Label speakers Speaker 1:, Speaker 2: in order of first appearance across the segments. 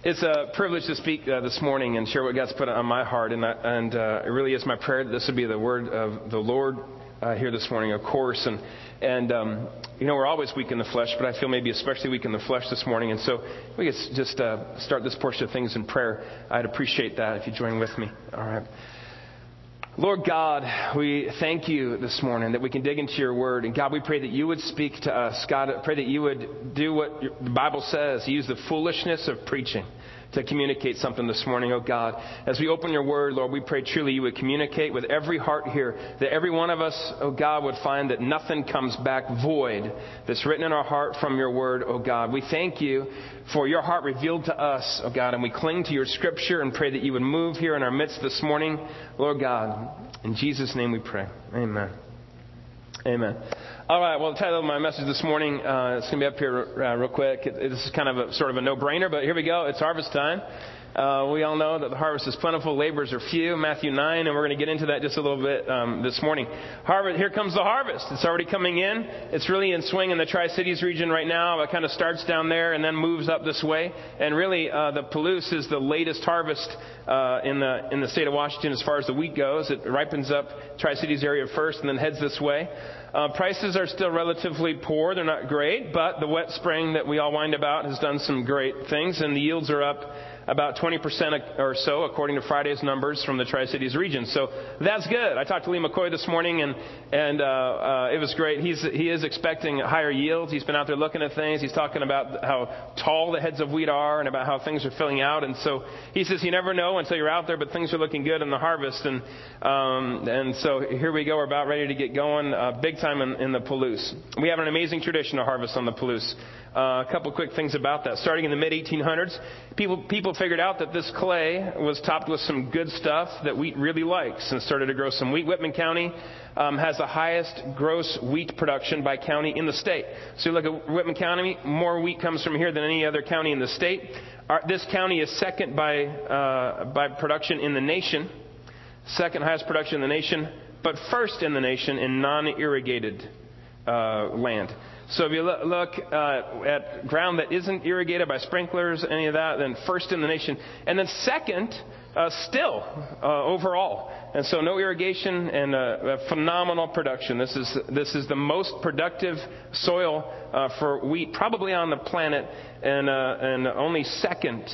Speaker 1: It's a privilege to speak this morning and share what God's put on my heart. And it really is my prayer that this would be the word of the Lord here this morning, of course. And we're always weak in the flesh, but I feel maybe especially weak in the flesh this morning. And so we could just start this portion of things in prayer. I'd appreciate that if you join with me. All right. Lord God, we thank you this morning that we can dig into your word. And God, we pray that you would speak to us. God, I pray that you would do what the Bible says, use the foolishness of preaching to communicate something this morning, oh God. As we open your word, Lord, we pray truly you would communicate with every heart here, that every one of us, oh God, would find that nothing comes back void that's written in our heart from your word, oh God. We thank you for your heart revealed to us, oh God, and we cling to your scripture and pray that you would move here in our midst this morning, Lord God. In Jesus' name we pray. Amen. Amen. All right, well, the title of my message this morning, it's going to be up here real quick. This is kind of a sort of a no-brainer, but here we go. It's harvest time. We all know that the harvest is plentiful, labors are few, Matthew 9, and we're going to get into that just a little bit this morning. Harvest, here comes the harvest. It's already coming in. It's really in swing in the Tri-Cities region right now. It kind of starts down there and then moves up this way. And really, the Palouse is the latest harvest in the state of Washington as far as the wheat goes. It ripens up Tri-Cities area first and then heads this way. Prices are still relatively poor. They're not great, but the wet spring that we all whined about has done some great things, and the yields are up about 20% or so, according to Friday's numbers from the Tri-Cities region. So that's good. I talked to Lee McCoy this morning, and it was great. He is expecting higher yields. He's been out there looking at things. He's talking about how tall the heads of wheat are and about how things are filling out. And so he says you never know until you're out there, but things are looking good in the harvest. And so here we go. We're about ready to get going big time in the Palouse. We have an amazing tradition of harvest on the Palouse. A couple quick things about that. Starting in the mid-1800s, people figured out that this clay was topped with some good stuff that wheat really likes and started to grow some wheat. Whitman County has the highest gross wheat production by county in the state. So you look at Whitman County, more wheat comes from here than any other county in the state. This county is second by production in the nation, second highest production in the nation, but first in the nation in non-irrigated land. So if you look at ground that isn't irrigated by sprinklers, any of that, then first in the nation. And then second, still, overall. And so no irrigation and a phenomenal production. This is the most productive soil for wheat probably on the planet, and only second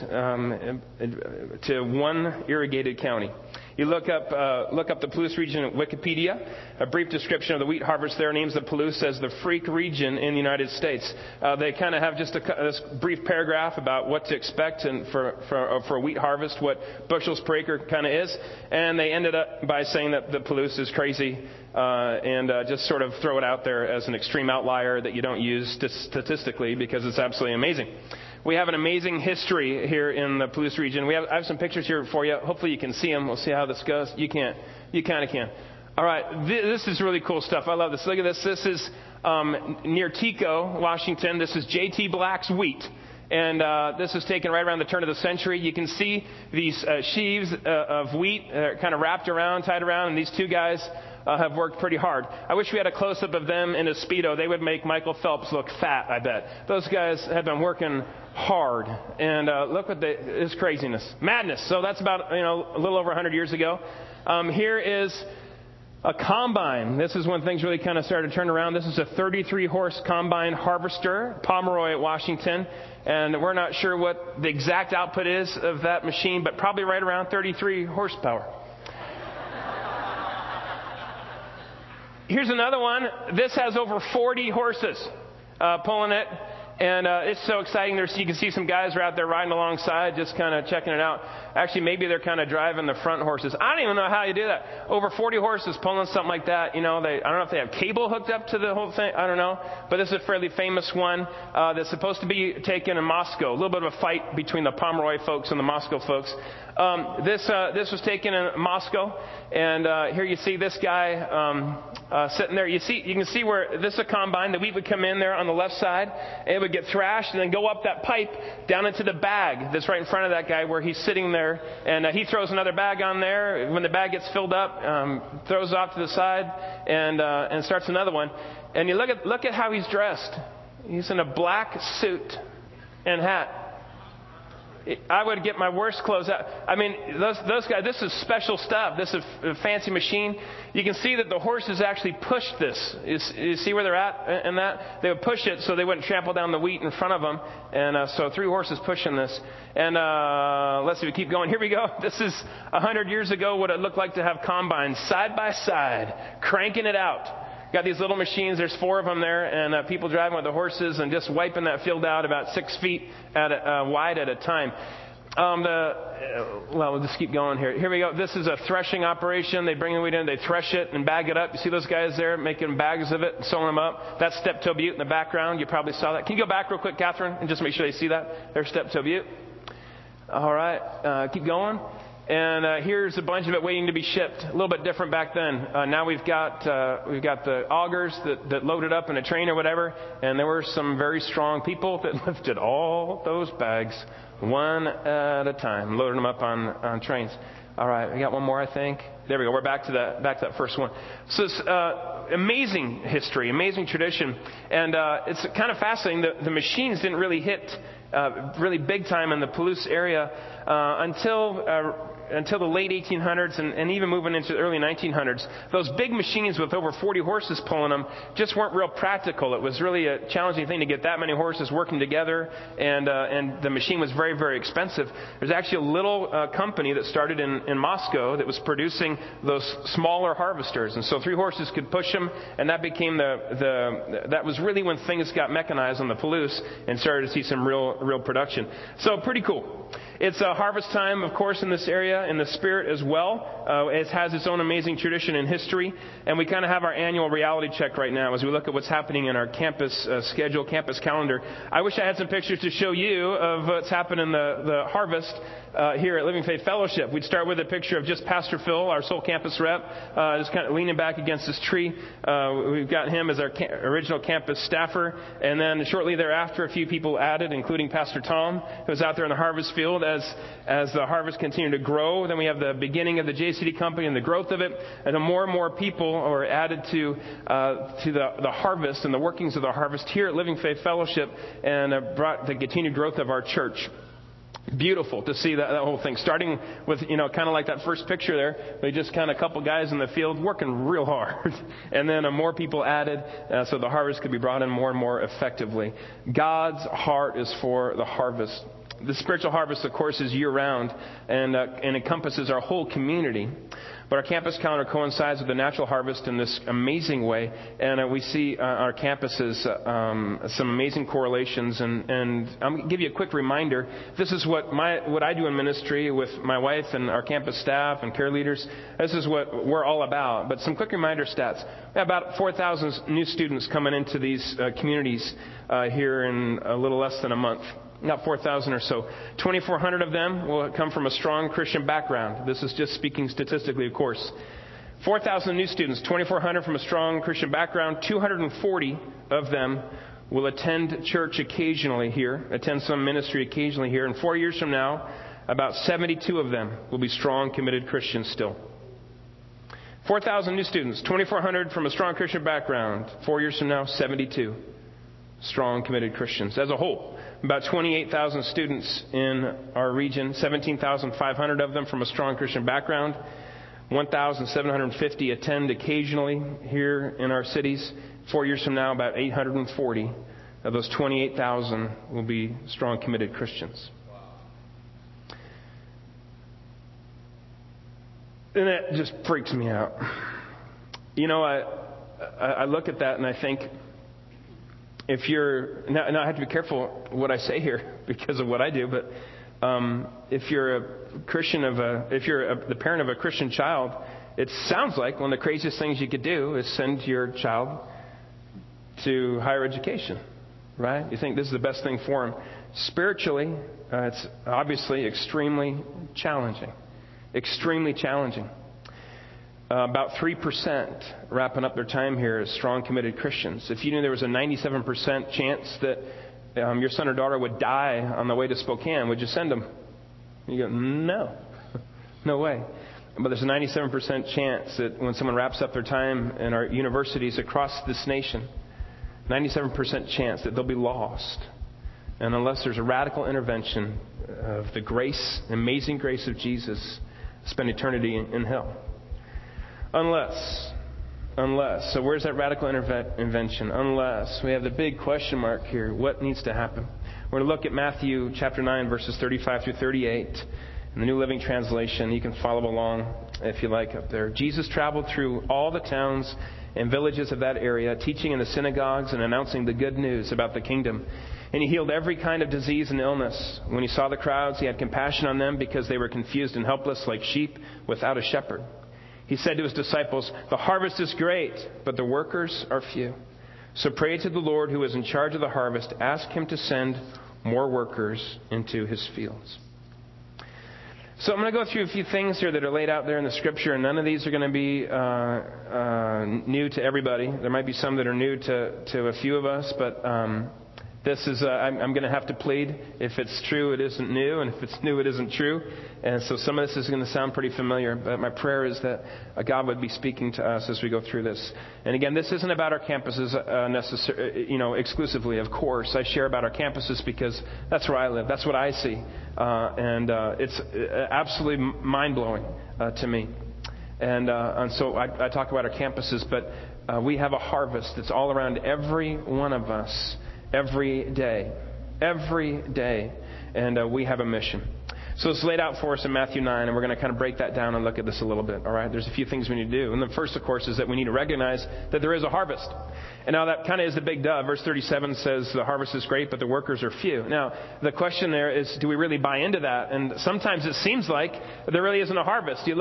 Speaker 1: to one irrigated county. You look up the Palouse region at Wikipedia. A brief description of the wheat harvest there names the Palouse as the freak region in the United States. They kind of have just this brief paragraph about what to expect and for a wheat harvest, what bushels per acre kind of is, and they ended up by saying that the Palouse is crazy and just sort of throw it out there as an extreme outlier that you don't use statistically because it's absolutely amazing. We have an amazing history here in the Palouse region. I have some pictures here for you. Hopefully you can see them. We'll see how this goes. You can't. You kind of can. All right. This is really cool stuff. I love this. Look at this. This is near Tico, Washington. This is J.T. Black's wheat. And this was taken right around the turn of the century. You can see these sheaves of wheat kind of wrapped around, tied around, and these two guys have worked pretty hard. I wish we had a close-up of them in a Speedo. They would make Michael Phelps look fat, I bet. Those guys have been working hard. And look what this craziness. Madness. So that's about, a little over 100 years ago. Here is a combine. This is when things really kind of started to turn around. This is a 33-horse combine harvester, Pomeroy, Washington. And we're not sure what the exact output is of that machine, but probably right around 33 horsepower. Here's another one. This has over 40 horses pulling it. And it's so exciting. You can see some guys are out there riding alongside, just kind of checking it out. Actually, maybe they're kind of driving the front horses. I don't even know how you do that. Over 40 horses pulling something like that. I don't know if they have cable hooked up to the whole thing. I don't know. But this is a fairly famous one that's supposed to be taken in Moscow. A little bit of a fight between the Pomeroy folks and the Moscow folks. This was taken in Moscow, and here you see this guy sitting there. You can see where this is a combine. The wheat would come in there on the left side, and it would get thrashed and then go up that pipe down into the bag that's right in front of that guy where he's sitting there, and he throws another bag on there. When the bag gets filled up, throws off to the side and starts another one. And you look at how he's dressed. He's in a black suit and hat. I would get my worst clothes out. I mean, those guys, this is special stuff. This is a fancy machine. You can see that the horses actually pushed this. You see where they're at in that? They would push it so they wouldn't trample down the wheat in front of them. And so 3 horses pushing this. And let's see, we keep going. Here we go. This is 100 years ago what it looked like to have combines side by side, cranking it out. Got these little machines. There's 4 of them there, and people driving with the horses and just wiping that field out about 6 feet wide at a time. We'll just keep going here. Here we go. This is a threshing operation. They bring the wheat in, they thresh it and bag it up. You see those guys there making bags of it and sewing them up? That's Steptoe Butte in the background. You probably saw that. Can you go back real quick, Catherine, and just make sure they see that? There's Steptoe Butte. All right. Keep going. And here's a bunch of it waiting to be shipped. A little bit different back then. Now we've got the augers that loaded up in a train or whatever, and there were some very strong people that lifted all those bags one at a time, loading them up on trains. All right, we got one more, I think. There we go. We're back to that first one. So it's amazing history, amazing tradition, and it's kind of fascinating that the machines didn't really hit really big time in the Palouse area until the late 1800s and even moving into the early 1900s. Those big machines with over 40 horses pulling them just weren't real practical. It was really a challenging thing to get that many horses working together, and the machine was very, very expensive. There's actually a little company that started in Moscow that was producing those smaller harvesters, and so 3 horses could push them, and that became that was really when things got mechanized on the Palouse and started to see some real production. So pretty cool. It's harvest time, of course, in this area, in the spirit as well. It has its own amazing tradition and history. And we kind of have our annual reality check right now as we look at what's happening in our campus schedule, campus calendar. I wish I had some pictures to show you of what's happened in the harvest here at Living Faith Fellowship. We'd start with a picture of just Pastor Phil, our sole campus rep, just kind of leaning back against this tree. We've got him as our original campus staffer. And then shortly thereafter, a few people added, including Pastor Tom, who was out there in the harvest field as the harvest continued to grow. Then we have the beginning of the JCD company and the growth of it. And then more and more people are added to the harvest and the workings of the harvest here at Living Faith Fellowship, and brought the continued growth of our church. Beautiful to see that whole thing. Starting with, kind of like that first picture there. We just kind of a couple guys in the field working real hard. And then more people added so the harvest could be brought in more and more effectively. God's heart is for the harvest. The spiritual harvest, of course, is year-round and encompasses our whole community. But our campus calendar coincides with the natural harvest in this amazing way. And we see our campuses some amazing correlations. And I'm going to give you a quick reminder. This is what I do in ministry with my wife and our campus staff and care leaders. This is what we're all about. But some quick reminder stats. We have about 4,000 new students coming into these communities here in a little less than a month. Not 4,000 or so. 2,400 of them will come from a strong Christian background. This is just speaking statistically, of course. 4,000 new students, 2,400 from a strong Christian background. 240 of them will attend church occasionally here, attend some ministry occasionally here. And 4 years from now, about 72 of them will be strong, committed Christians still. 4,000 new students, 2,400 from a strong Christian background. 4 years from now, 72 strong, committed Christians as a whole. About 28,000 students in our region, 17,500 of them from a strong Christian background. 1,750 attend occasionally here in our cities. 4 years from now, about 840 of those 28,000 will be strong, committed Christians. And that just freaks me out. I look at that and I think, if you're, now I have to be careful what I say here because of what I do, but if you're a Christian if you're the parent of a Christian child, it sounds like one of the craziest things you could do is send your child to higher education, right? You think this is the best thing for him. Spiritually, it's obviously extremely challenging. Extremely challenging. About 3% wrapping up their time here as strong, committed Christians. If you knew there was a 97% chance that your son or daughter would die on the way to Spokane, would you send them? You go, no. No way. But there's a 97% chance that when someone wraps up their time in our universities across this nation, 97% chance that they'll be lost. and unless there's a radical intervention of the grace, amazing grace of Jesus, spend eternity in hell. Unless. So where's that radical intervention? Unless. We have the big question mark here. What needs to happen? We're going to look at Matthew chapter 9, verses 35 through 38 in the New Living Translation. You can follow along if you like up there. Jesus traveled through all the towns and villages of that area, teaching in the synagogues and announcing the good news about the kingdom. And he healed every kind of disease and illness. When he saw the crowds, he had compassion on them because they were confused and helpless like sheep without a shepherd. He said to his disciples, "The harvest is great, but the workers are few. So pray to the Lord who is in charge of the harvest. Ask him to send more workers into his fields." So I'm going to go through a few things here that are laid out there in the Scripture, and none of these are going to be new to everybody. There might be some that are new to a few of us, but this is I'm going to have to plead. If it's true, it isn't new, and if it's new, it isn't true. And so some of this is going to sound pretty familiar, but my prayer is that God would be speaking to us as we go through this. And again, this isn't about our campuses exclusively. Of course, I share about our campuses because that's where I live. That's what I see, and it's absolutely mind-blowing to me. And so I talk about our campuses, but we have a harvest that's all around every one of us. Every day. And we have a mission. So it's laid out for us in Matthew 9, and we're going to kind of break that down and look at this a little bit. All right? There's a few things we need to do. And the first, of course, is that we need to recognize that there is a harvest. And now that kind of is the big duh. Verse 37 says the harvest is great, but the workers are few. Now, the question there is, do we really buy into that? And sometimes it seems like there really isn't a harvest. Have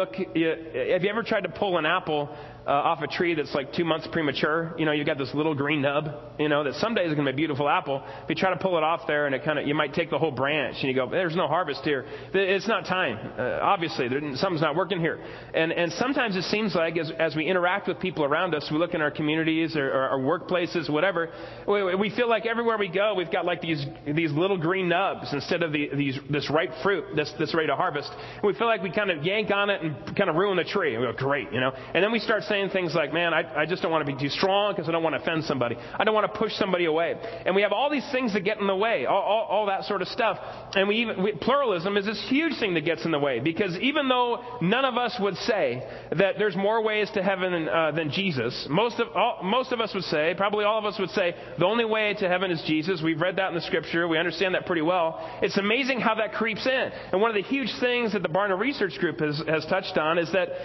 Speaker 1: you ever tried to pull an apple off a tree that's like 2 months premature? You've got this little green nub, that someday is going to be a beautiful apple. If you try to pull it off there, and you might take the whole branch, and you go, there's no harvest here. It's not time. Obviously, something's not working here. And sometimes it seems like as we interact with people around us, we look in our communities or our workplaces, whatever, we feel like everywhere we go, we've got like these little green nubs instead of this ripe fruit that's ready to harvest. And we feel like we kind of yank on it and kind of ruin the tree. And we go, great, And then we start saying things like, man, I just don't want to be too strong because I don't want to offend somebody. I don't want to push somebody away. And we have all these things that get in the way, all that sort of stuff. And pluralism is this huge thing that gets in the way, because even though none of us would say that there's more ways to heaven than Jesus, most of us would say, probably all of us would say, the only way to heaven is Jesus. We've read that in the Scripture. We understand that pretty well. It's amazing how that creeps in. And one of the huge things that the Barna Research Group has touched on is that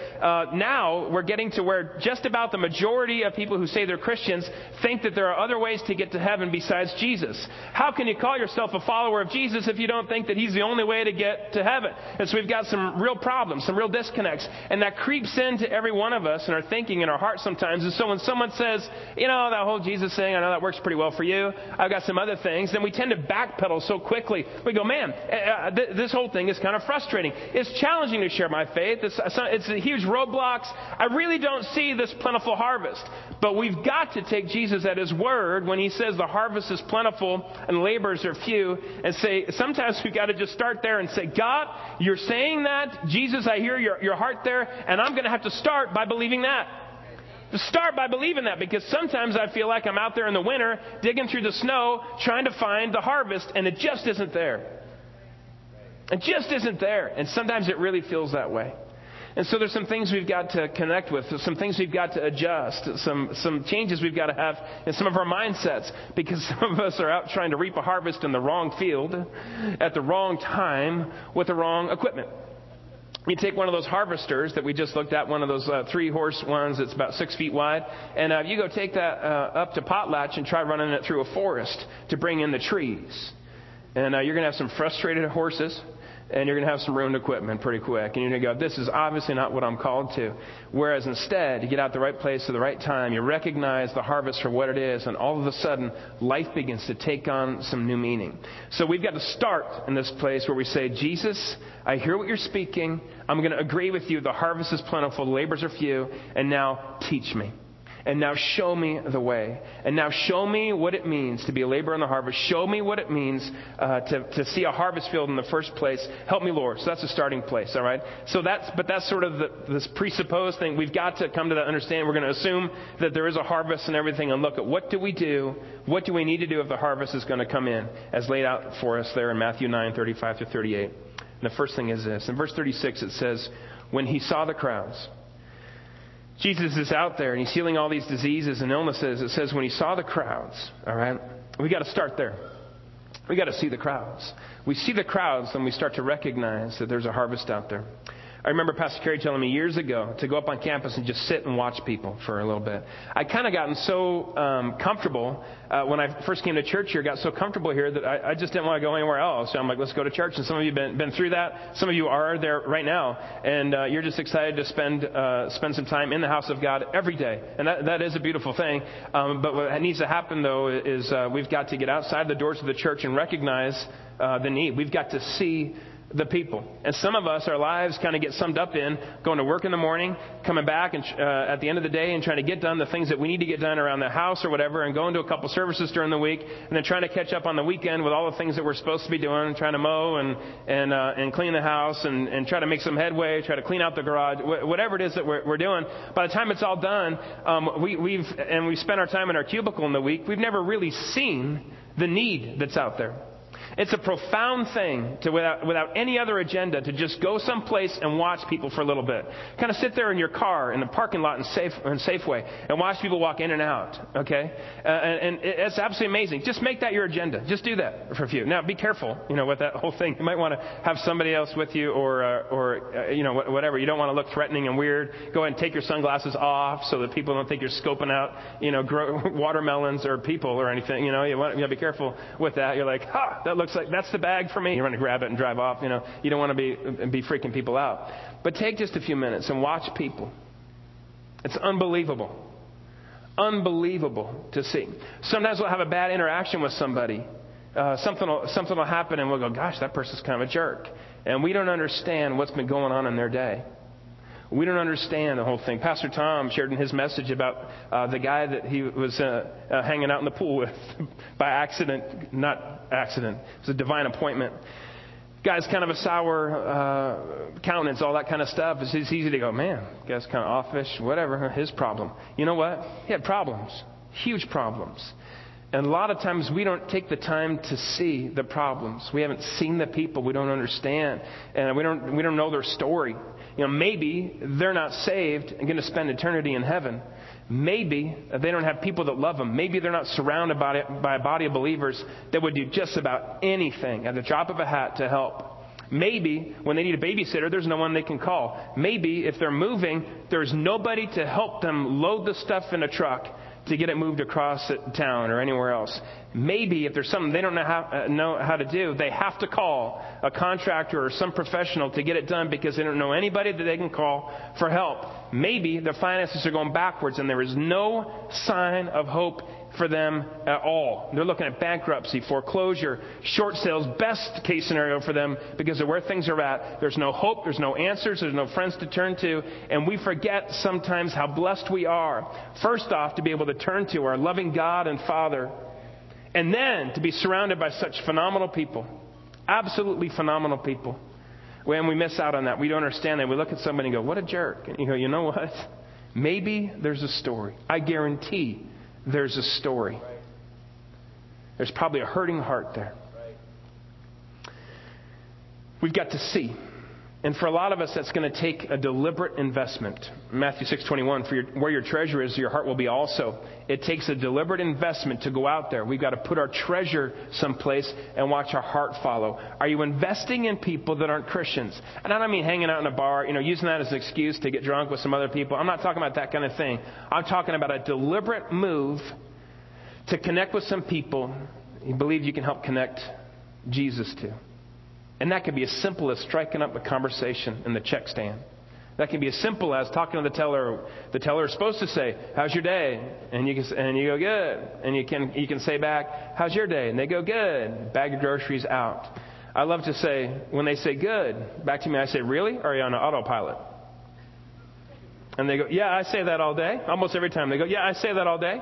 Speaker 1: now we're getting to where just about the majority of people who say they're Christians think that there are other ways to get to heaven besides Jesus. How can you call yourself a follower of Jesus if you don't think that he's the only way to get to heaven? And so we've got some real problems, some real disconnects, and that creeps into every one of us in our thinking and our hearts sometimes. And so when someone says, that whole Jesus thing, I know that works pretty well for you, I've got some other things, then we tend to backpedal so quickly. We go, man, this whole thing is kind of frustrating. It's challenging to share my faith. It's a huge roadblocks. I really don't see this plentiful harvest. But we've got to take Jesus at his word when he says the harvest is plentiful and laborers are few, and say, sometimes we've got to just start there and say, God, you're saying that. Jesus, I hear your heart there, and I'm going to have to start by believing that. To start by believing that, because sometimes I feel like I'm out there in the winter digging through the snow trying to find the harvest, and it just isn't there. It just isn't there. And sometimes it really feels that way. And so there's some things we've got to connect with, some things we've got to adjust, some changes we've got to have in some of our mindsets, because some of us are out trying to reap a harvest in the wrong field at the wrong time with the wrong equipment. You take one of those harvesters that we just looked at, one of those 3-horse ones that's about 6 feet wide, and you go take that up to Potlatch and try running it through a forest to bring in the trees. And you're going to have some frustrated horses, and you're going to have some ruined equipment pretty quick. And you're going to go, this is obviously not what I'm called to. Whereas instead, you get out the right place at the right time, you recognize the harvest for what it is, and all of a sudden, life begins to take on some new meaning. So we've got to start in this place where we say, Jesus, I hear what you're speaking. I'm going to agree with you. The harvest is plentiful, the labors are few, and now teach me. And now show me the way. And now show me what it means to be a laborer in the harvest. Show me what it means to see a harvest field in the first place. Help me, Lord. So that's a starting place, all right? So that's sort of this presupposed thing. We've got to come to that understanding. We're going to assume that there is a harvest and everything and look at what do we do? What do we need to do if the harvest is going to come in? As laid out for us there in Matthew 9:35-38. And the first thing is this. In verse 36 it says, when he saw the crowds. Jesus is out there and he's healing all these diseases and illnesses. It says when he saw the crowds, all right, we got to start there. We got to see the crowds. We see the crowds and we start to recognize that there's a harvest out there. I remember Pastor Kerry telling me years ago to go up on campus and just sit and watch people for a little bit. I kind of gotten so comfortable when I first came to church here, got so comfortable here that I just didn't want to go anywhere else. So I'm like, let's go to church. And some of you have been through that. Some of you are there right now. And you're just excited to spend some time in the house of God every day. And that is a beautiful thing. But what needs to happen, though, is we've got to get outside the doors of the church and recognize the need. We've got to see the people. And some of us, our lives kind of get summed up in going to work in the morning, coming back and at the end of the day and trying to get done the things that we need to get done around the house or whatever, and going to a couple services during the week, and then trying to catch up on the weekend with all the things that we're supposed to be doing, trying to mow and clean the house and try to make some headway, try to clean out the garage, whatever it is that we're doing. By the time it's all done, we've spent our time in our cubicle in the week, we've never really seen the need that's out there. It's a profound thing to, without any other agenda, to just go someplace and watch people for a little bit. Kind of sit there in your car in the parking lot in Safeway and watch people walk in and out. Okay, and it's absolutely amazing. Just make that your agenda. Just do that for a few. Now, be careful. With that whole thing, you might want to have somebody else with you, or whatever. You don't want to look threatening and weird. Go ahead and take your sunglasses off so that people don't think you're scoping out, watermelons or people or anything. You want to be careful with that. You're like, that looks like that's the bag for me. You want to grab it and drive off. You don't want to be freaking people out. But take just a few minutes and watch people. It's unbelievable. Unbelievable to see. Sometimes we'll have a bad interaction with somebody. Something will happen and we'll go, gosh, that person's kind of a jerk. And we don't understand what's been going on in their day. We don't understand the whole thing. Pastor Tom shared in his message about the guy that he was hanging out in the pool with by accident. Not accident. It was a divine appointment. Guy's kind of a sour countenance, all that kind of stuff. It's easy to go, man, guy's kind of offish, whatever, his problem. You know what? He had problems, huge problems. And a lot of times we don't take the time to see the problems. We haven't seen the people. We don't understand. And we don't know their story. Maybe they're not saved and going to spend eternity in heaven. Maybe they don't have people that love them. Maybe they're not surrounded by a body of believers that would do just about anything at the drop of a hat to help. Maybe when they need a babysitter, there's no one they can call. Maybe if they're moving, there's nobody to help them load the stuff in a truck to get it moved across town or anywhere else. Maybe if there's something they don't know how to do, they have to call a contractor or some professional to get it done because they don't know anybody that they can call for help. Maybe their finances are going backwards and there is no sign of hope for them at all. They're looking at bankruptcy, foreclosure, short sales, best case scenario for them because of where things are at. There's no hope, there's no answers, there's no friends to turn to, and we forget sometimes how blessed we are. First off, to be able to turn to our loving God and Father, and then to be surrounded by such phenomenal people, absolutely phenomenal people. When we miss out on that, we don't understand that. We look at somebody and go, what a jerk. And you go, you know what? Maybe there's a story. I guarantee there's a story. There's probably a hurting heart there. We've got to see. And for a lot of us, that's going to take a deliberate investment. Matthew 6:21, where your treasure is, your heart will be also. It takes a deliberate investment to go out there. We've got to put our treasure someplace and watch our heart follow. Are you investing in people that aren't Christians? And I don't mean hanging out in a bar, using that as an excuse to get drunk with some other people. I'm not talking about that kind of thing. I'm talking about a deliberate move to connect with some people you believe you can help connect Jesus to. And that could be as simple as striking up a conversation in the check stand. That can be as simple as talking to the teller. The teller is supposed to say, "How's your day?" And you go, "Good." And you can say back, "How's your day?" And they go, "Good." Bag of groceries out. I love to say, when they say "good" back to me, I say, "Really? Or are you on an autopilot?" And they go, yeah, I say that all day. Almost every time they go, yeah, I say that all day.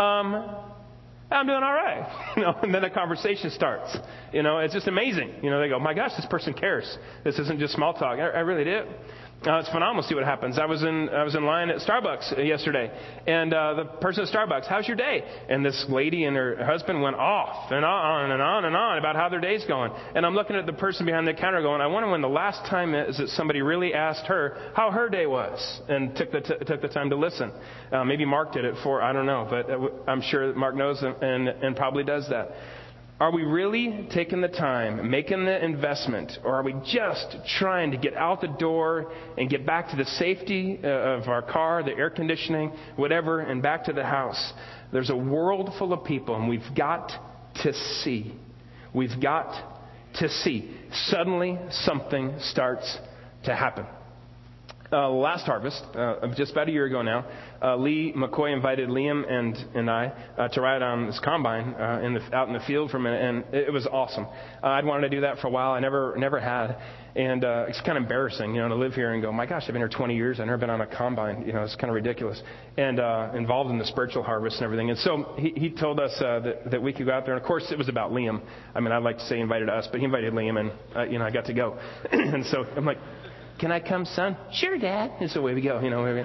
Speaker 1: I'm doing all right. And then a conversation starts. It's just amazing. They go, my gosh, this person cares. This isn't just small talk. I really do. It's phenomenal to see what happens. I was in line at Starbucks yesterday, and the person at Starbucks, how's your day? And this lady and her husband went off and on and on and on about how their day's going. And I'm looking at the person behind the counter going, I wonder when the last time is that somebody really asked her how her day was and took the time to listen. Maybe Mark did it I don't know, but I'm sure that Mark knows and probably does that. Are we really taking the time, making the investment, or are we just trying to get out the door and get back to the safety of our car, the air conditioning, whatever, and back to the house? There's a world full of people, and we've got to see. We've got to see. Suddenly, something starts to happen. Last harvest, just about a year ago now, Lee McCoy invited Liam and I to ride on this combine out in the field for a minute, and it was awesome. I'd wanted to do that for a while. I never had, and it's kind of embarrassing, to live here and go, my gosh, I've been here 20 years. I've never been on a combine. It's kind of ridiculous, and involved in the spiritual harvest and everything. And so he told us that we could go out there. And of course, it was about Liam. I mean, I'd like to say he invited us, but he invited Liam, and I got to go. And so I'm like, can I come, son? Sure, Dad. That's the way we go,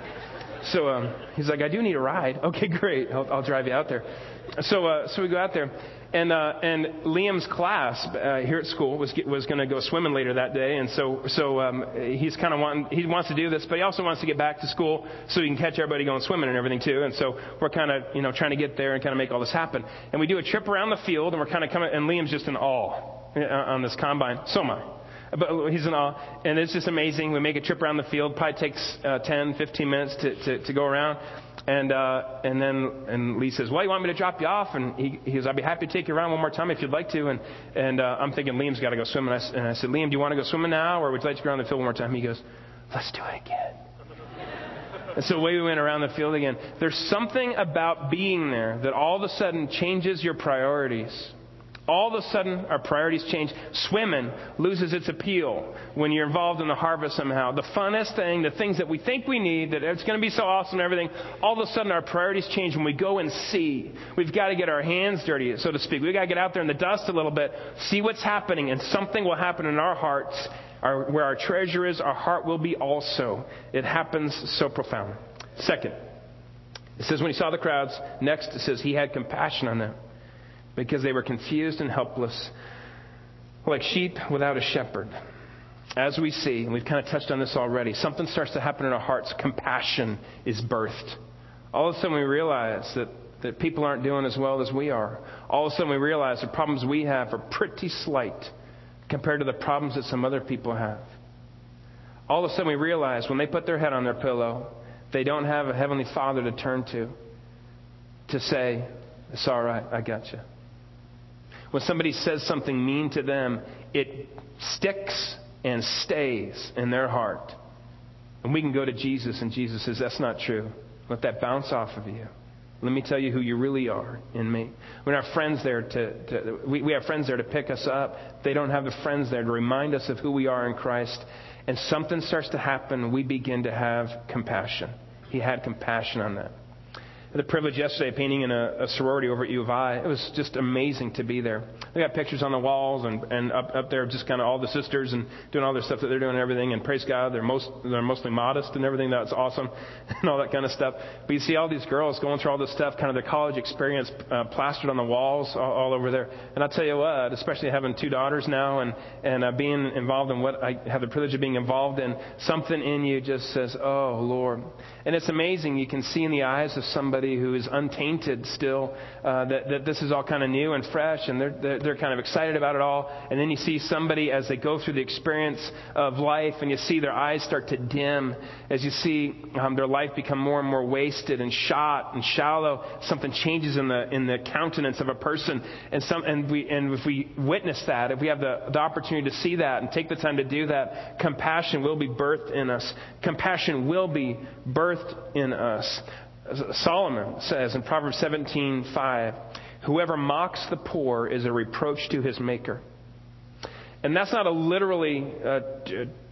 Speaker 1: So he's like, I do need a ride. Okay, great. I'll drive you out there. So we go out there, and Liam's class here at school was going to go swimming later that day, and so he's kind of he wants to do this, but he also wants to get back to school so he can catch everybody going swimming and everything too. And so we're kind of trying to get there and kind of make all this happen. And we do a trip around the field, and we're kind of coming, and Liam's just in awe on this combine. So am I. But he's in awe, and it's just amazing. We make a trip around the field. Probably takes 10, 15 minutes to go around. And then Lee says, well, you want me to drop you off? And he goes, I'd be happy to take you around one more time if you'd like to. And I'm thinking Liam's got to go swimming. And I said, Liam, do you want to go swimming now, or would you like to go around the field one more time? He goes, let's do it again. And so away we went around the field again. There's something about being there that all of a sudden changes your priorities. All of a sudden, our priorities change. Swimming loses its appeal when you're involved in the harvest somehow. The funnest thing, the things that we think we need, that it's going to be so awesome and everything, all of a sudden our priorities change when we go and see. We've got to get our hands dirty, so to speak. We've got to get out there in the dust a little bit, see what's happening, and something will happen in our hearts. Where our treasure is, our heart will be also. It happens so profoundly. Second, it says when he saw the crowds, next it says he had compassion on them, because they were confused and helpless, like sheep without a shepherd. As we see, and we've kind of touched on this already, something starts to happen in our hearts. Compassion is birthed. All of a sudden we realize that people aren't doing as well as we are. All of a sudden we realize the problems we have are pretty slight compared to the problems that some other people have. All of a sudden we realize when they put their head on their pillow, they don't have a Heavenly Father to turn to say, it's all right, I got you. When somebody says something mean to them, it sticks and stays in their heart. And we can go to Jesus, and Jesus says, that's not true. Let that bounce off of you. Let me tell you who you really are in me. We have friends there we have friends there to pick us up. They don't have the friends there to remind us of who we are in Christ. And something starts to happen. We begin to have compassion. He had compassion on that. The privilege yesterday of painting in a sorority over at U of I. It was just amazing to be there. They got pictures on the walls and up there, just kind of all the sisters and doing all their stuff that they're doing and everything. And praise God, they're mostly modest and everything. That's awesome and all that kind of stuff. But you see all these girls going through all this stuff, kind of their college experience plastered on the walls all over there. And I'll tell you what, especially having 2 daughters now and being involved in what I have the privilege of being involved in, something in you just says, oh, Lord. And it's amazing. You can see in the eyes of somebody who is untainted still, that this is all kind of new and fresh, and they're kind of excited about it all. And then you see somebody as they go through the experience of life, and you see their eyes start to dim as you see their life become more and more wasted and shot and shallow. Something changes in the countenance of a person, and if we witness that, if we have the opportunity to see that and take the time to do that, compassion will be birthed in us. Compassion will be birthed in us. Solomon says in Proverbs 17:5, whoever mocks the poor is a reproach to his maker. And that's not a literally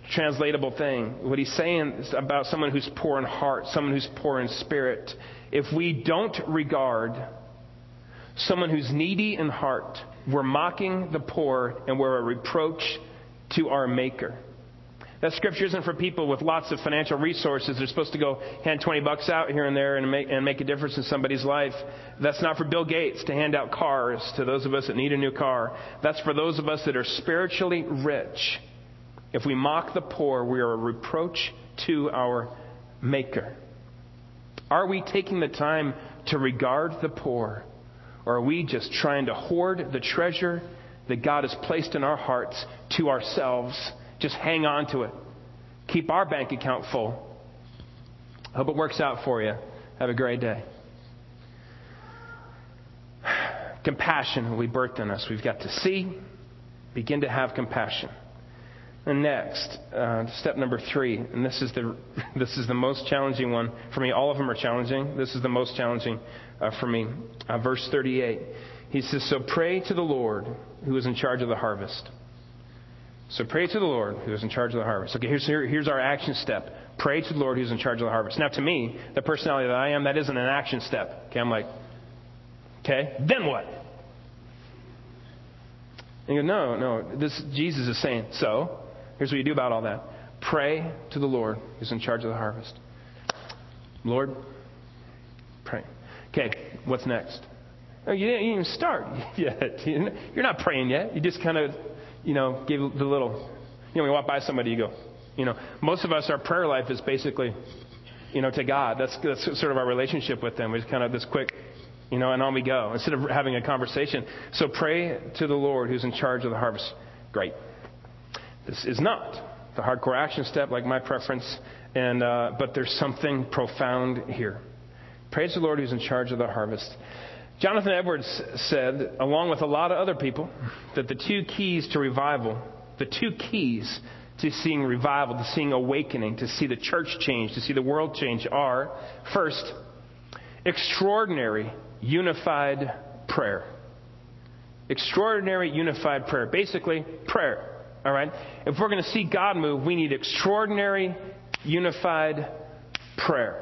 Speaker 1: translatable thing. What he's saying is about someone who's poor in heart, someone who's poor in spirit. If we don't regard someone who's needy in heart, we're mocking the poor and we're a reproach to our Maker. That scripture isn't for people with lots of financial resources. They're supposed to go hand $20 out here and there and make a difference in somebody's life. That's not for Bill Gates to hand out cars to those of us that need a new car. That's for those of us that are spiritually rich. If we mock the poor, we are a reproach to our Maker. Are we taking the time to regard the poor? Or are we just trying to hoard the treasure that God has placed in our hearts to ourselves? Just hang on to it. Keep our bank account full. Hope it works out for you. Have a great day. Compassion will be birthed in us. We've got to see, begin to have compassion. And next, step number 3, and this is the most challenging one for me. All of them are challenging. This is the most challenging for me. Verse 38, he says, "So pray to the Lord who is in charge of the harvest." So pray to the Lord who is in charge of the harvest. Okay, here's our action step. Pray to the Lord who's in charge of the harvest. Now, to me, the personality that I am, that isn't an action step. Okay, I'm like, okay, then what? And you go, no. Jesus is saying, so here's what you do about all that. Pray to the Lord who's in charge of the harvest. Lord, pray. Okay, what's next? Oh, you didn't even start yet. You're not praying yet. You just kind of, give the little, when you walk by somebody, you go, most of us, our prayer life is basically, to God. That's sort of our relationship with them. We just kind of this quick, and on we go, instead of having a conversation. So pray to the Lord who's in charge of the harvest. Great. This is not the hardcore action step like my preference, but there's something profound here. Praise the Lord who's in charge of the harvest. Jonathan Edwards said, along with a lot of other people, that the 2 keys to revival, the 2 keys to seeing revival, to seeing awakening, to see the church change, to see the world change are, first, extraordinary unified prayer. Extraordinary unified prayer. Basically, prayer. All right? If we're going to see God move, we need extraordinary unified prayer.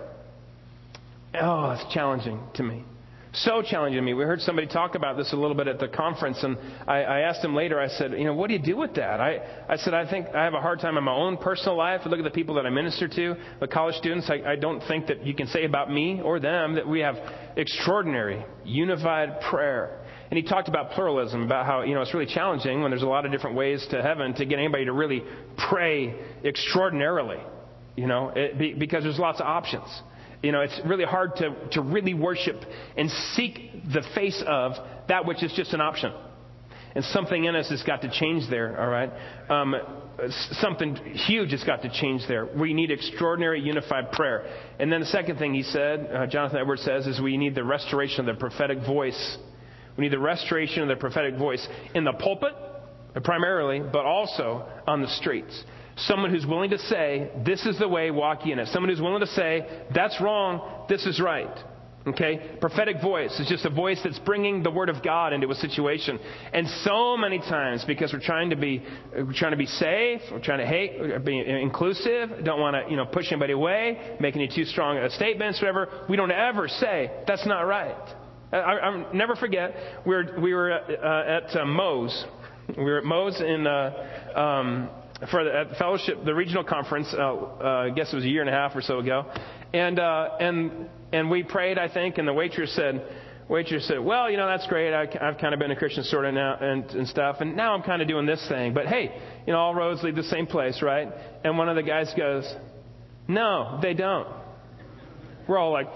Speaker 1: Oh, it's challenging to me. So challenging to me. We heard somebody talk about this a little bit at the conference, and I asked him later, I said, what do you do with that? I said, I think I have a hard time in my own personal life. I look at the people that I minister to, the college students. I don't think that you can say about me or them that we have extraordinary, unified prayer. And he talked about pluralism, about how, it's really challenging when there's a lot of different ways to heaven to get anybody to really pray extraordinarily, because there's lots of options. It's really hard to really worship and seek the face of that which is just an option. And something in us has got to change there, all right? Something huge has got to change there. We need extraordinary unified prayer. And then the second thing he said, Jonathan Edwards says, is we need the restoration of the prophetic voice. We need the restoration of the prophetic voice in the pulpit, primarily, but also on the streets. Someone who's willing to say, this is the way, walk ye in it. Someone who's willing to say, that's wrong, this is right. Okay? Prophetic voice is just a voice that's bringing the Word of God into a situation. And so many times, because we're trying to be safe, we're trying to be inclusive, don't want to, push anybody away, make any too strong statements, whatever, we don't ever say, that's not right. I'll never forget, we were at Moe's. We were at Moe's for the fellowship, the regional conference. I guess it was a year and a half or so ago, and we prayed, I think, and the waitress said, well, that's great. I've kind of been a Christian sort of now and stuff, and now I'm kind of doing this thing. But hey, all roads lead to the same place, right? And one of the guys goes, no, they don't. We're all like,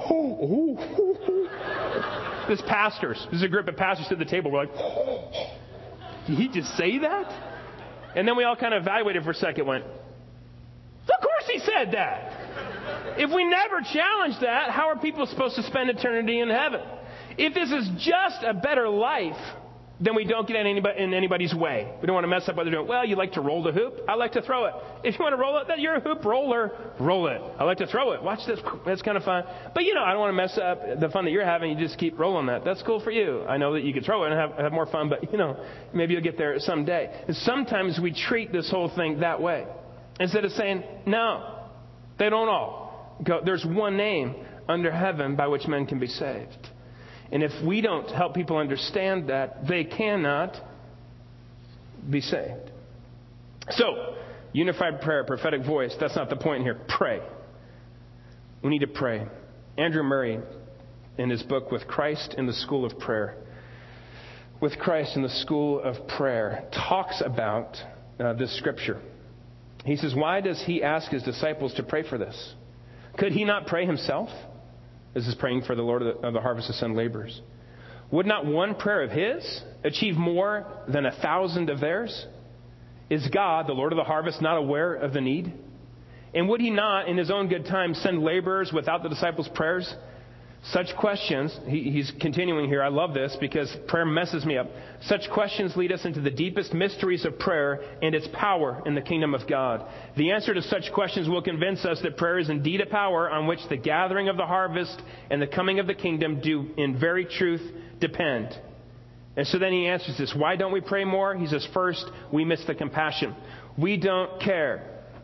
Speaker 1: This is a group of pastors at the table. We're like, did he just say that? And then we all kind of evaluated for a second, went, of course he said that. If we never challenge that, how are people supposed to spend eternity in heaven? If this is just a better life, then we don't get in anybody's way. We don't want to mess up what they're doing. Well, you like to roll the hoop? I like to throw it. If you want to roll it, then you're a hoop roller. Roll it. I like to throw it. Watch this. That's kind of fun. But, I don't want to mess up the fun that you're having. You just keep rolling that. That's cool for you. I know that you can throw it and have more fun, but, maybe you'll get there someday. And sometimes we treat this whole thing that way. Instead of saying, no, they don't all go. There's one name under heaven by which men can be saved. And if we don't help people understand that, they cannot be saved. So, unified prayer, prophetic voice, that's not the point here. Pray. We need to pray. Andrew Murray, in his book, With Christ in the School of Prayer, With Christ in the School of Prayer, talks about this scripture. He says, why does he ask his disciples to pray for this? Could he not pray himself? This is praying for the Lord of the harvest to send laborers. Would not one prayer of his achieve more than 1,000 of theirs? Is God, the Lord of the harvest, not aware of the need? And would he not, in his own good time, send laborers without the disciples' prayers? Such questions, he's continuing here. I love this because prayer messes me up. Such questions lead us into the deepest mysteries of prayer and its power in the kingdom of God. The answer to such questions will convince us that prayer is indeed a power on which the gathering of the harvest and the coming of the kingdom do in very truth depend. And so then he answers this. Why don't we pray more? He says, first, we miss the compassion. We don't care.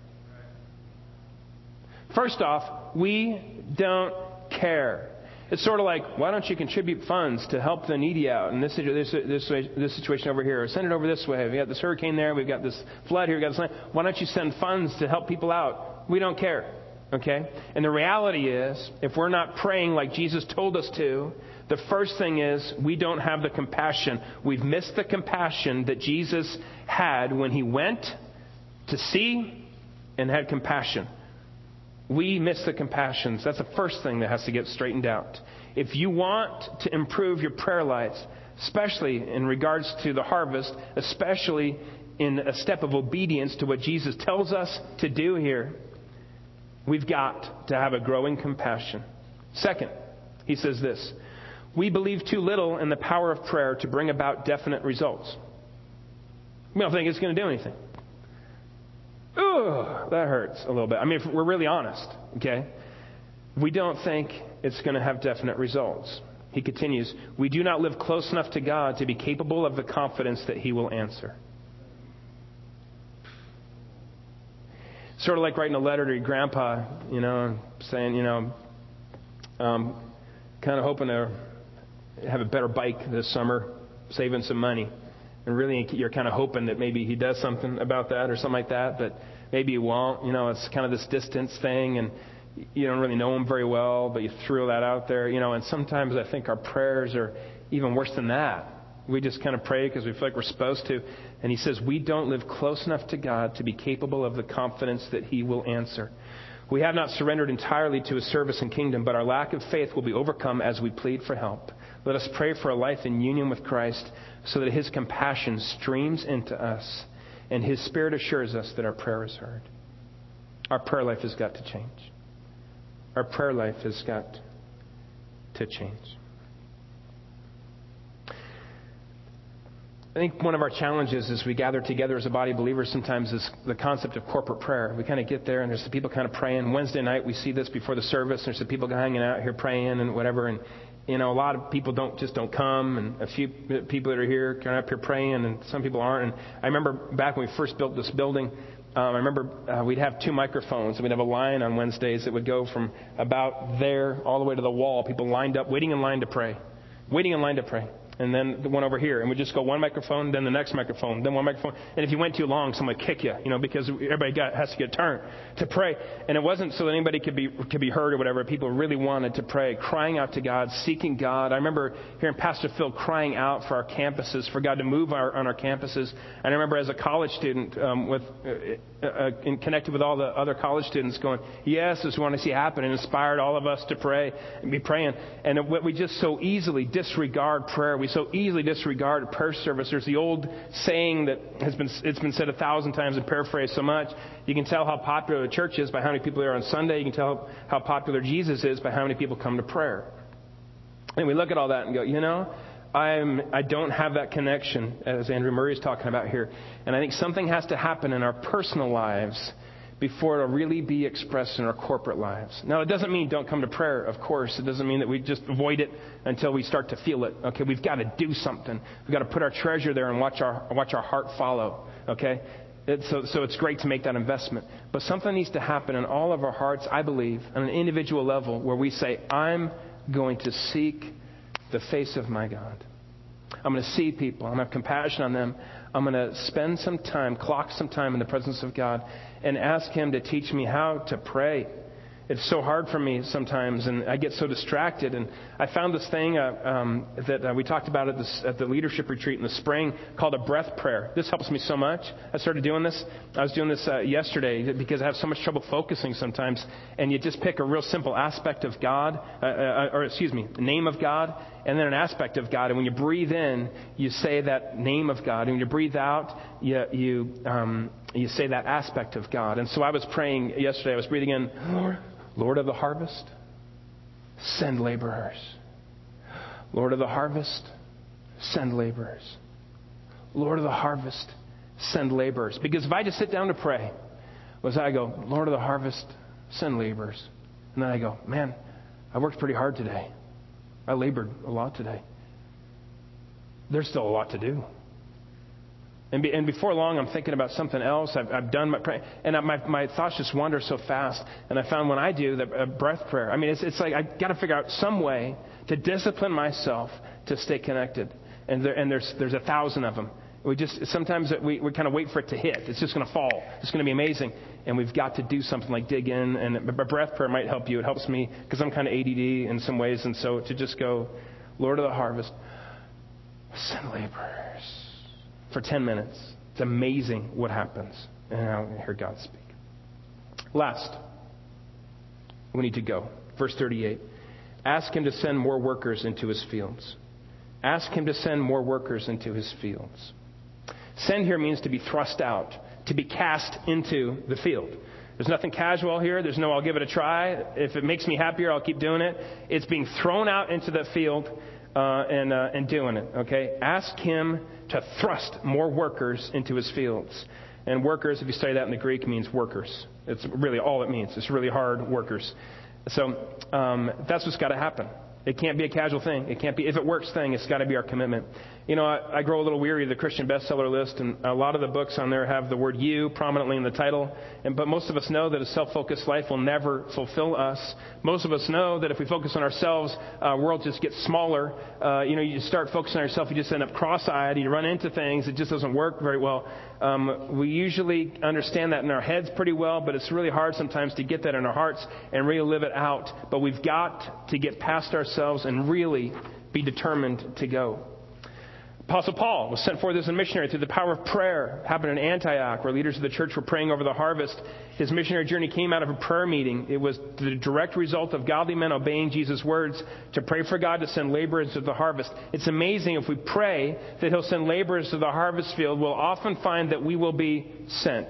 Speaker 1: First off, we don't care. It's sort of like, why don't you contribute funds to help the needy out in this situation over here? Or send it over this way. We got this hurricane there. We've got this flood here. We've got this land. Why don't you send funds to help people out? We don't care. Okay? And the reality is, if we're not praying like Jesus told us to, the first thing is we don't have the compassion. We've missed the compassion that Jesus had when he went to see and had compassion. We miss the compassion. So that's the first thing that has to get straightened out. If you want to improve your prayer lives, especially in regards to the harvest, especially in a step of obedience to what Jesus tells us to do here, we've got to have a growing compassion. Second, he says this. We believe too little in the power of prayer to bring about definite results. We don't think it's going to do anything. Ooh, that hurts a little bit. I mean, if we're really honest, okay? We don't think it's going to have definite results. He continues, we do not live close enough to God to be capable of the confidence that he will answer. Sort of like writing a letter to your grandpa, saying, kind of hoping to have a better bike this summer, saving some money. And really, you're kind of hoping that maybe he does something about that or something like that, but maybe he won't. It's kind of this distance thing, and you don't really know him very well, but you throw that out there. And sometimes I think our prayers are even worse than that. We just kind of pray because we feel like we're supposed to. And he says, we don't live close enough to God to be capable of the confidence that he will answer. We have not surrendered entirely to his service and kingdom, but our lack of faith will be overcome as we plead for help. Let us pray for a life in union with Christ so that his compassion streams into us and his Spirit assures us that our prayer is heard. Our prayer life has got to change. Our prayer life has got to change. I think one of our challenges as we gather together as a body of believers sometimes is the concept of corporate prayer. We kind of get there and there's the people kind of praying. Wednesday night we see this before the service. There's the people hanging out here praying and whatever. And a lot of people don't come, and a few people that are here are up here praying, and some people aren't. And I remember back when we first built this building, we'd have 2 microphones, and we'd have a line on Wednesdays that would go from about there all the way to the wall. People lined up, waiting in line to pray. And then the one over here. And we'd just go one microphone, then the next microphone, then one microphone. And if you went too long, someone would kick you, because everybody has to get a turn to pray. And it wasn't so that anybody could be heard or whatever. People really wanted to pray, crying out to God, seeking God. I remember hearing Pastor Phil crying out for our campuses, for God to move on our campuses. And I remember as a college student, connected with all the other college students going, yes, this is what I want to see happen. And inspired all of us to pray and be praying. And we just so easily disregard prayer. We so easily disregard prayer service. There's the old saying that it's been said 1,000 times and paraphrased so much. You can tell how popular the church is by how many people are on Sunday. You can tell how popular Jesus is by how many people come to prayer. And we look at all that and go, I don't have that connection, as Andrew Murray is talking about here. And I think something has to happen in our personal lives before it'll really be expressed in our corporate lives. Now, it doesn't mean don't come to prayer, of course. It doesn't mean that we just avoid it until we start to feel it. Okay, we've got to do something. We've got to put our treasure there and watch our heart follow. Okay? So it's great to make that investment. But something needs to happen in all of our hearts, I believe, on an individual level, where we say, I'm going to seek the face of my God. I'm going to see people. I'm going to have compassion on them. I'm going to spend some time, clock some time in the presence of God and ask Him to teach me how to pray. It's so hard for me sometimes, and I get so distracted. And I found this thing that we talked about at the leadership retreat in the spring called a breath prayer. This helps me so much. I started doing this. I was doing this yesterday because I have so much trouble focusing sometimes. And you just pick a real simple aspect of God, name of God, and then an aspect of God. And when you breathe in, you say that name of God. And when you breathe out, you say that aspect of God. And so I was praying yesterday. I was breathing in, Lord of the harvest, send laborers. Lord of the harvest, send laborers. Lord of the harvest, send laborers. Because if I just sit down to pray, I go, Lord of the harvest, send laborers. And then I go, man, I worked pretty hard today. I labored a lot today. There's still a lot to do. And before long, I'm thinking about something else. I've done my prayer. And my thoughts just wander so fast. And I found when I do the breath prayer, it's like I've got to figure out some way to discipline myself to stay connected. And there's 1,000 of them. Sometimes we kind of wait for it to hit. It's just going to fall. It's going to be amazing. And we've got to do something like dig in. And a breath prayer might help you. It helps me because I'm kind of ADD in some ways. And so to just go, Lord of the harvest, send laborers. For 10 minutes. It's amazing what happens. And I hear God speak. Last, we need to go. Verse 38. Ask Him to send more workers into His fields. Ask Him to send more workers into His fields. Send here means to be thrust out, to be cast into the field. There's nothing casual here. There's no, I'll give it a try. If it makes me happier, I'll keep doing it. It's being thrown out into the field and doing it. Okay? Ask Him to thrust more workers into His fields. And workers, if you study that in the Greek, means workers. It's really all it means. It's really hard workers. So that's what's got to happen. It can't be a casual thing. It can't be, if it works thing, it's got to be our commitment. You know, I grow a little weary of the Christian bestseller list, and a lot of the books on there have the word you prominently in the title. But most of us know that a self-focused life will never fulfill us. Most of us know that if we focus on ourselves, world just gets smaller. You just start focusing on yourself, you just end up cross-eyed, you run into things, it just doesn't work very well. We usually understand that in our heads pretty well, but it's really hard sometimes to get that in our hearts and really live it out. But we've got to get past ourselves and really be determined to go. Apostle Paul was sent forth as a missionary through the power of prayer. It happened in Antioch, where leaders of the church were praying over the harvest. His missionary journey came out of a prayer meeting. It was the direct result of godly men obeying Jesus' words to pray for God to send laborers to the harvest. It's amazing if we pray that He'll send laborers to the harvest field, we'll often find that we will be sent.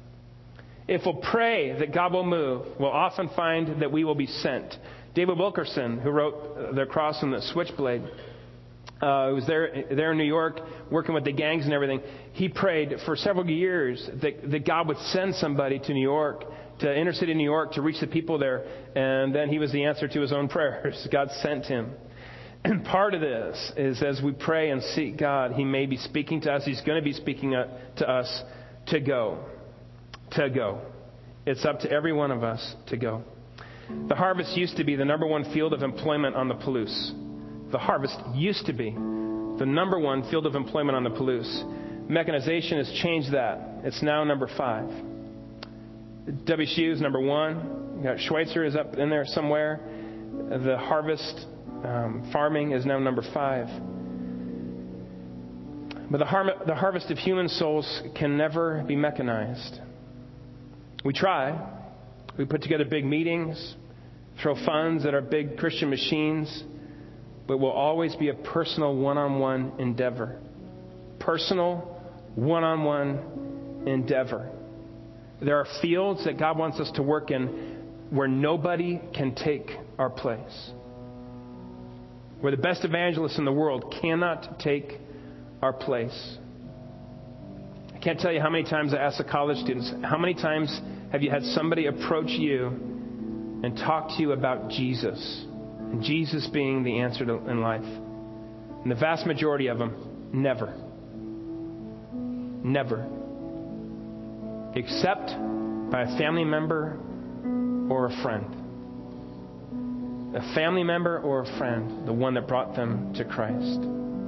Speaker 1: If we'll pray that God will move, we'll often find that we will be sent. David Wilkerson, who wrote The Cross and the Switchblade, who was there in New York working with the gangs and everything, he prayed for several years that God would send somebody to New York, to inner city New York, to reach the people there. And then he was the answer to his own prayers. God sent him. And part of this is as we pray and seek God, He may be speaking to us. He's going to be speaking to us to go. To go. It's up to every one of us to go. The harvest used to be the number one field of employment on the Palouse. The harvest used to be the number one field of employment on the Palouse. Mechanization has changed that. It's now number 5. WSU is number 1. You got Schweitzer is up in there somewhere. The harvest farming is now number 5. But the harvest of human souls can never be mechanized. We try. We put together big meetings, throw funds at our big Christian machines, but will always be a personal one-on-one endeavor. Personal one-on-one endeavor. There are fields that God wants us to work in where nobody can take our place. Where the best evangelists in the world cannot take our place. I can't tell you how many times I ask the college students, how many times have you had somebody approach you and talk to you about Jesus? And Jesus being the answer in life. And the vast majority of them, never. Never. except by a family member or a friend. A family member or a friend, the one that brought them to Christ.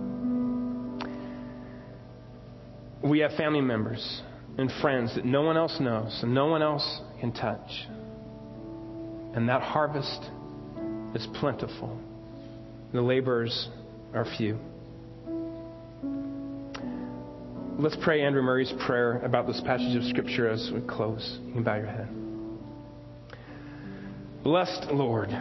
Speaker 1: We have family members and friends that no one else knows and no one else can touch. And that harvest is plentiful. The laborers are few. Let's pray Andrew Murray's prayer about this passage of Scripture as we close. You can bow your head. Blessed Lord,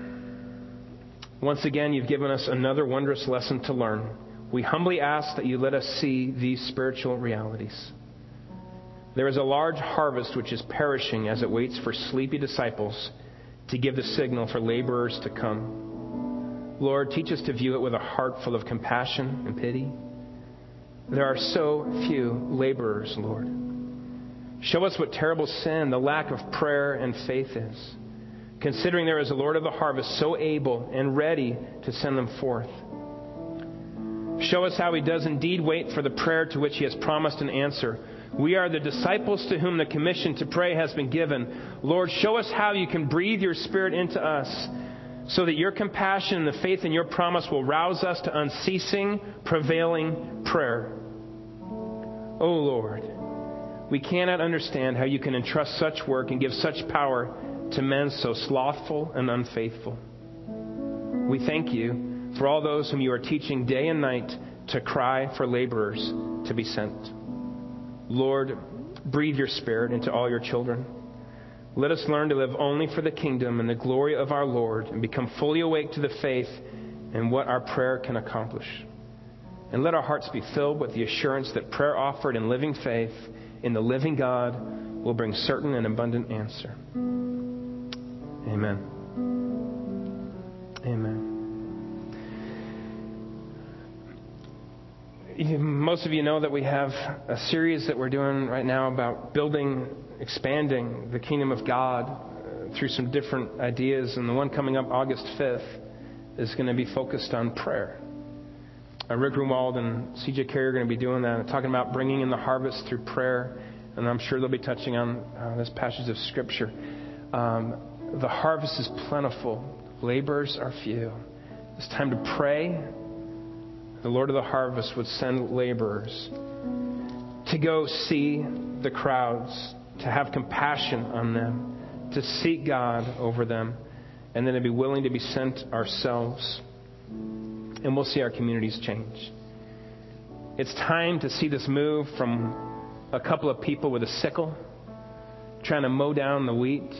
Speaker 1: once again you've given us another wondrous lesson to learn. We humbly ask that you let us see these spiritual realities. There is a large harvest which is perishing as it waits for sleepy disciples to give the signal for laborers to come. Lord, teach us to view it with a heart full of compassion and pity. There are so few laborers, Lord. Show us what terrible sin the lack of prayer and faith is, considering there is a Lord of the harvest so able and ready to send them forth. Show us how He does indeed wait for the prayer to which He has promised an answer. We are the disciples to whom the commission to pray has been given. Lord, show us how you can breathe your Spirit into us so that your compassion and the faith in your promise will rouse us to unceasing, prevailing prayer. Oh Lord, we cannot understand how you can entrust such work and give such power to men so slothful and unfaithful. We thank you for all those whom you are teaching day and night to cry for laborers to be sent. Lord, breathe your Spirit into all your children. Let us learn to live only for the kingdom and the glory of our Lord and become fully awake to the faith and what our prayer can accomplish. And let our hearts be filled with the assurance that prayer offered in living faith in the living God will bring certain and abundant answer. Amen. Amen. Most of you know that we have a series that we're doing right now about building, expanding the kingdom of God through some different ideas. And the one coming up August 5th is going to be focused on prayer. Rick Grunwald and C.J. Carey are going to be doing that, talking about bringing in the harvest through prayer. And I'm sure they'll be touching on this passage of Scripture. The harvest is plentiful. Laborers are few. It's time to pray. The Lord of the harvest would send laborers to go see the crowds, to have compassion on them, to seek God over them, and then to be willing to be sent ourselves. And we'll see our communities change. It's time to see this move from a couple of people with a sickle trying to mow down the wheat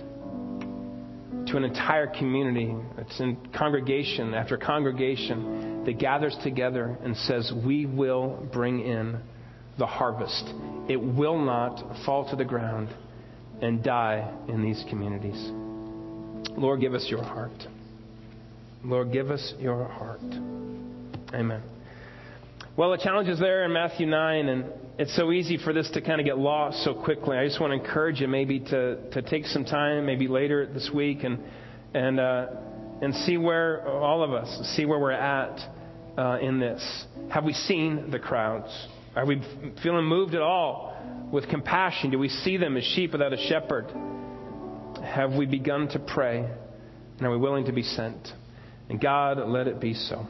Speaker 1: to an entire community. It's in congregation after congregation that gathers together and says, we will bring in the harvest. It will not fall to the ground and die in these communities. Lord, give us your heart. Lord, give us your heart. Amen. Well, the challenge is there in Matthew 9, and it's so easy for this to kind of get lost so quickly. I just want to encourage you maybe to take some time, maybe later this week, and see where all of us, see where we're at in this. Have we seen the crowds? Are we feeling moved at all with compassion? Do we see them as sheep without a shepherd? Have we begun to pray? And are we willing to be sent? And God, let it be so.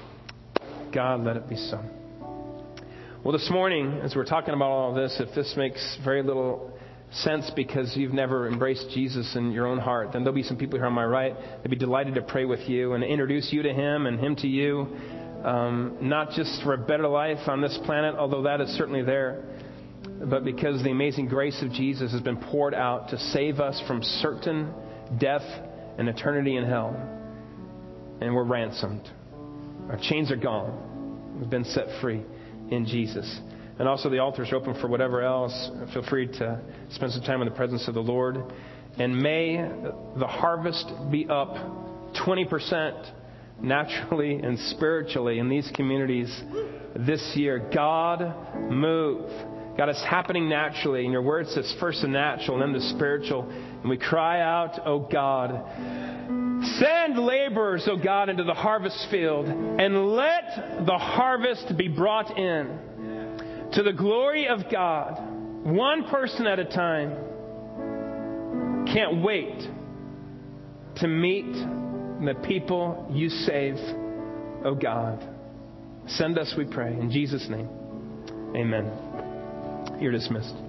Speaker 1: God, let it be so. Well, this morning, as we're talking about all of this, if this makes very little sense because you've never embraced Jesus in your own heart, then there'll be some people here on my right that'd be delighted to pray with you and introduce you to Him and Him to you, not just for a better life on this planet, although that is certainly there, but because the amazing grace of Jesus has been poured out to save us from certain death and eternity in hell. And we're ransomed. Our chains are gone. We've been set free in Jesus. And also the altars are open for whatever else. Feel free to spend some time in the presence of the Lord. And may the harvest be up 20% naturally and spiritually in these communities this year. God, move. God, it's happening naturally. In your word it says first the natural and then the spiritual. And we cry out, oh God, send laborers, O God, into the harvest field, and let the harvest be brought in to the glory of God. one person at a time. Can't wait to meet the people you save, oh God. Send us, we pray. In Jesus' name, amen. You're dismissed.